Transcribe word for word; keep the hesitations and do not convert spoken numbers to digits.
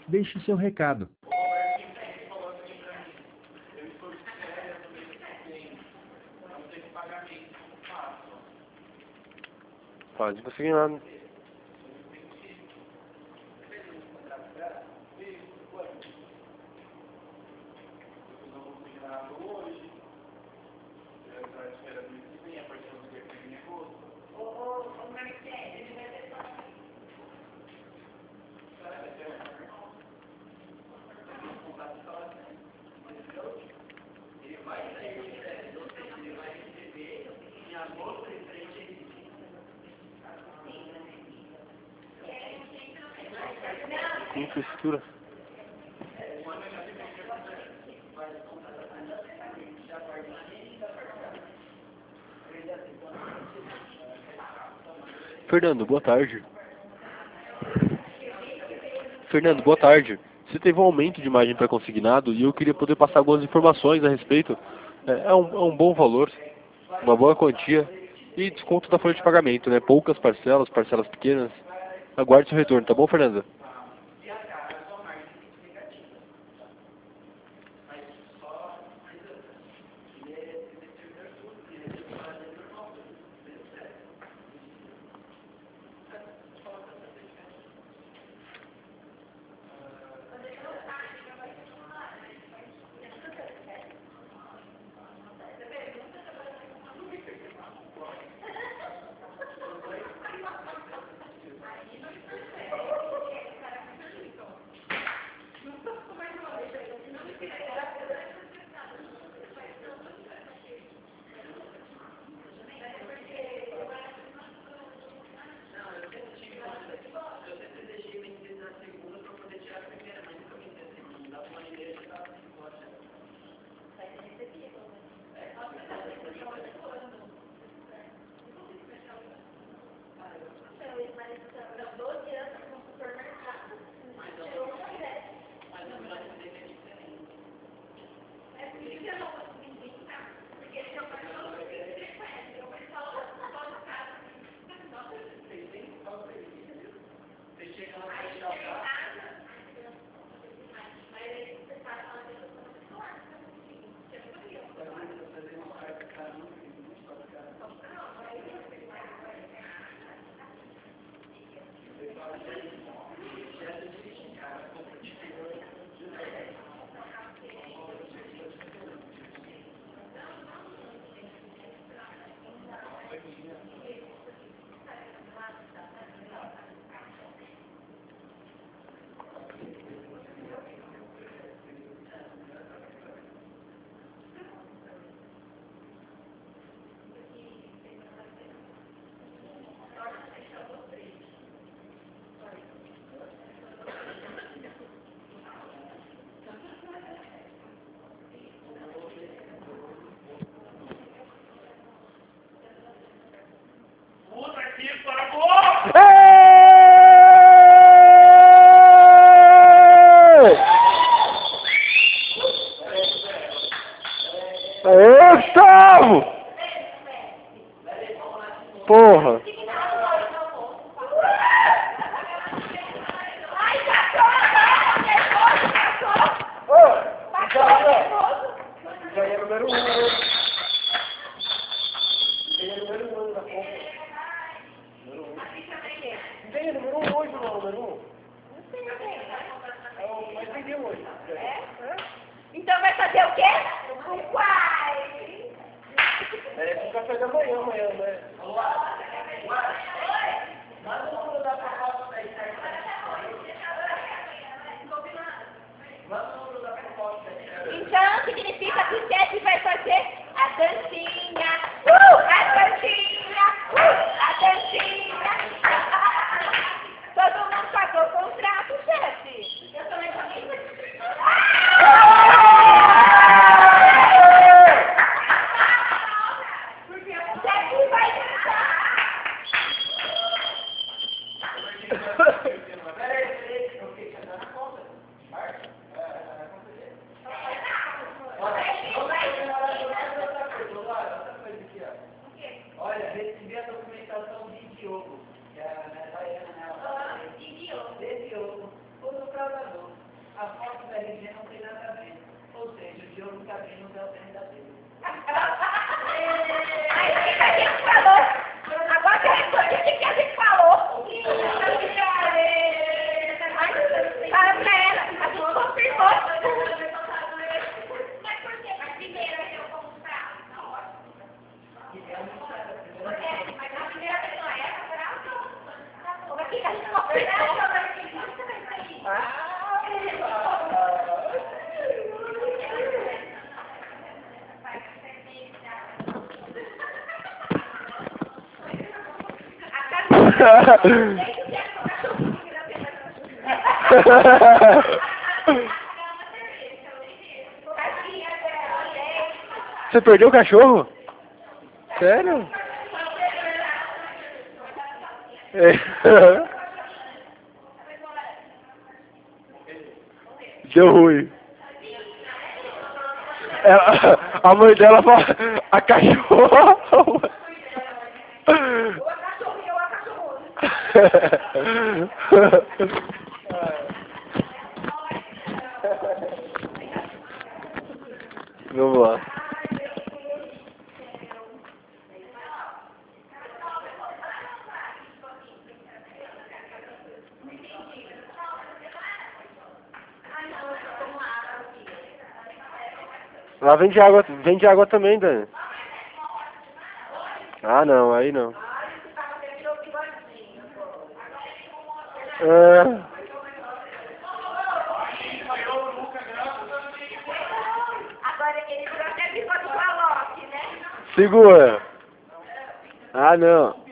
deixe seu recado. Pode conseguir nada. Infraestrutura. Fernando, boa tarde. Fernando, boa tarde. Você teve um aumento de imagem para consignado e eu queria poder passar algumas informações a respeito. É, é, um, é um bom valor, uma boa quantia e desconto da folha de pagamento, né? Poucas parcelas, parcelas pequenas. Aguarde seu retorno, tá bom, Fernanda? Aê, Gustavo! Porra! Já é número um, né? Já é número um da conta. Número um. Quem é número um hoje, não? Número um? Não sei, não sei. Vai vender hoje. É? Então vai fazer o quê? Um quai! É, com café da manhã, amanhã, né? Então significa que o chefe vai fazer a dancinha, uh, a dancinha, uh, a dancinha. Todo mundo pagou o contrato, chefe. Eu também paguei. Porque o chefe vai dançar. Você perdeu o cachorro? Sério? É. Deu ruim. Ela, a mãe dela fala, a cachorra. Vamos lá. Lá vende água, vende água também, Dani. Ah, não, aí não. Ah. Agora ele virou até bigode do Alok, né? Segura. Ah, não.